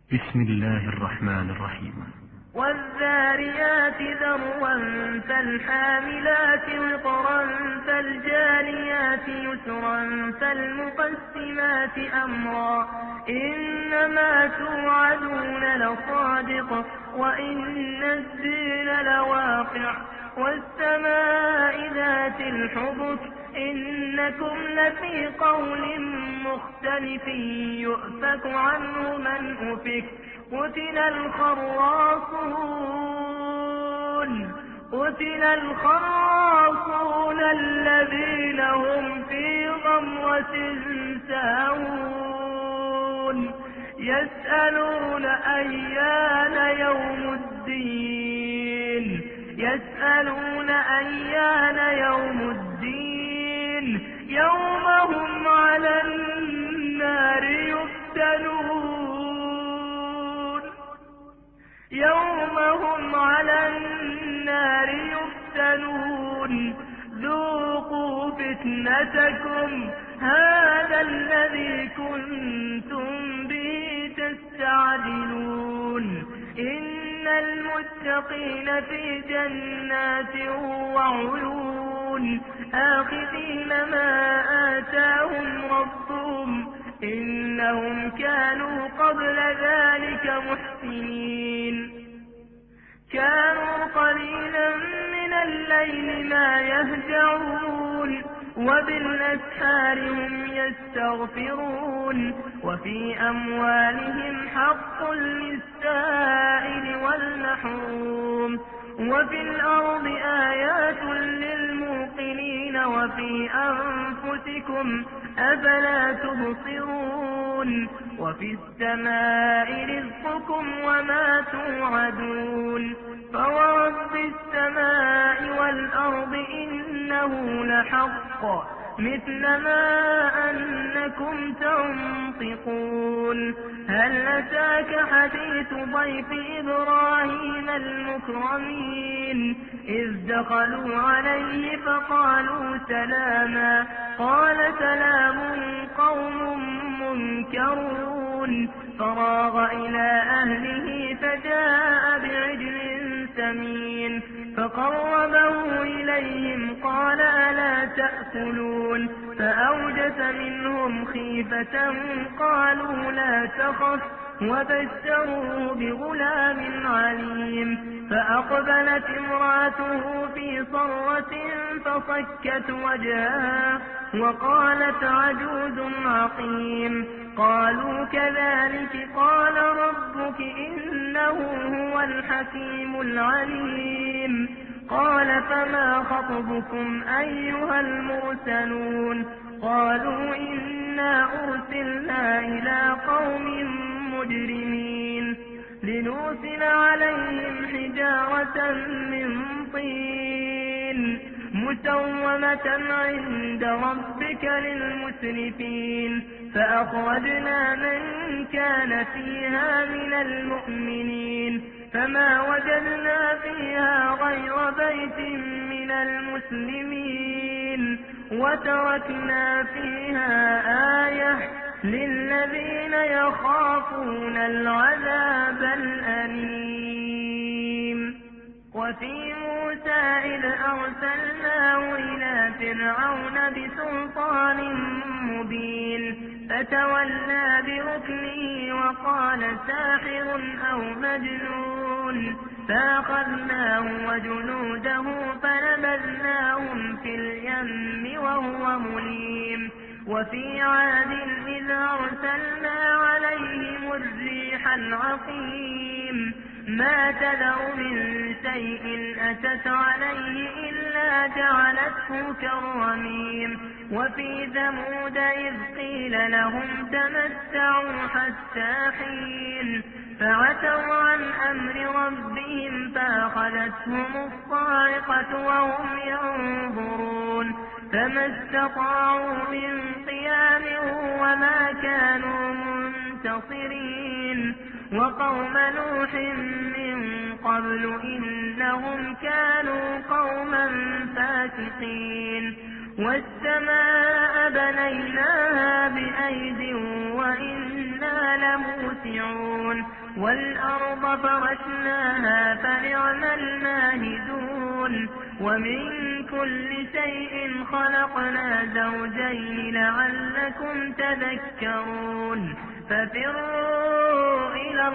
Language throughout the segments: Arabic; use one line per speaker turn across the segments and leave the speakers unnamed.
بسم الله الرحمن الرحيم.
والذاريات ذروا فالحاملات وقرا فالجاريات يسرا فالمقسمات أمرا إنما توعدون لصادق وإن الدين لواقع والسماء ذات الحبك إنكم لفي قول مختلف يؤفك عنه من أفك قتل الخراصون الذين هم في غمرة ساهون يسألون أيان يوم الدين يوم هم على النار يفتنون ذوقوا فتنتكم هذا الذي كنتم به تستعجلون إن المتقين في جنات وعيون آخذين ما آتاهم ربهم إنهم كانوا قبل ذلك محسنين كانوا قليلا من الليل ما يهجعون وبالأسحار هم يستغفرون وفي أموالهم حق للسائل والمحروم وفي الأرض آيات للموقنين وفي أنفسكم أفلا تبصرون وفي السماء رزقكم وما توعدون فورب السماء والأرض إنه لحق مثل ما أنكم تنطقون هل أتاك حديث ضيف إبراهيم المكرمين إذ دخلوا عليه فقالوا سلاما قال سلام قوم منكرون فراغ إلى أهله فجاء بعجل سمين فقربه إليهم قال ألا تأكلون فأوجس منهم خيفة قالوا لا تخف وبشروه بغلام عليم فأقبلت امرأته في صرة فصكت وجهها وقالت عجوز عقيم قالوا كذلك قال ربك إنه هو الحكيم العليم قال فما خطبكم أيها المرسلون قالوا إنا أرسلنا إلى قوم مجرمين لنرسل عليهم حجارة من طين مسومة عند ربك للمسرفين فأخرجنا من كان فيها من المؤمنين فما وجدنا فيها غير بيت من المسلمين وتركنا فيها آية للذين يخافون العذاب الأليم وفي موسى إذ أرسلناه إلى فرعون بسلطان مبين فتولى بركنه وقال ساحر أو مجنون فأخذناه وجنوده فنبذناهم في اليم وهو مليم وفي عاد إذ أرسلنا عليهم الريح العقيم ما تذر من شيء أتت عليه إلا جعلته كالرميم وفي ثمود إذ قيل لهم تمتعوا حتى حين فعتوا عن أمر ربهم فأخذتهم الصاعقة وهم ينظرون فما استطاعوا من قيام وما كانوا منتصرين وقوم نوح من قبل إنهم كانوا قوما فاسقين والسماء بنيناها بأيد وإنا لموسعون والأرض فرشناها فنعم الماهدون ومن كل شيء خلقنا زوجين لعلكم تذكرون ففروا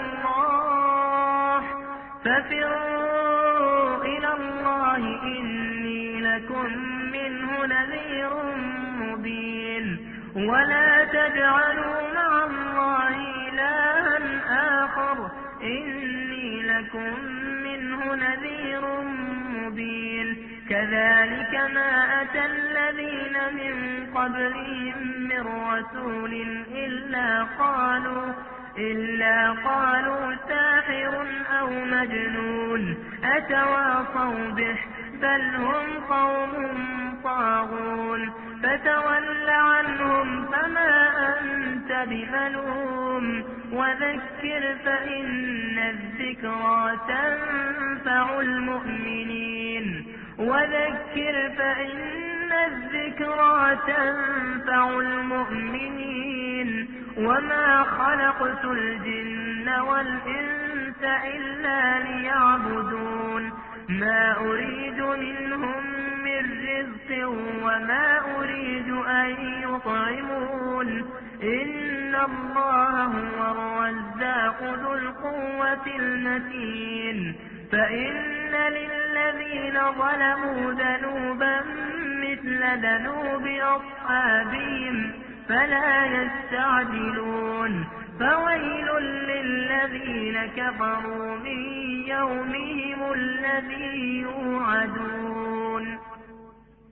إلى الله إني لكم منه نذير مبين ولا تجعلوا مع الله إلها آخر إني لكم منه نذير مبين كذلك ما أتى الذين من قبلهم من رسول إلا قالوا ساحر أو مجنون أتواصوا به بل هم قوم طاغون فتول عنهم فما أنت بملوم وذكر فإن الذكرى تنفع المؤمنين وما خلقت الجن والإنس إلا ليعبدون ما أريد منهم من رزق وما أريد أن يطعمون إن الله هو الرزاق ذو القوة المتين فإن للذين ظلموا ذنوبا مثل ذنوب أصحابهم فلا يستعجلون فويل للذين كفروا من يومهم الذي يوعدون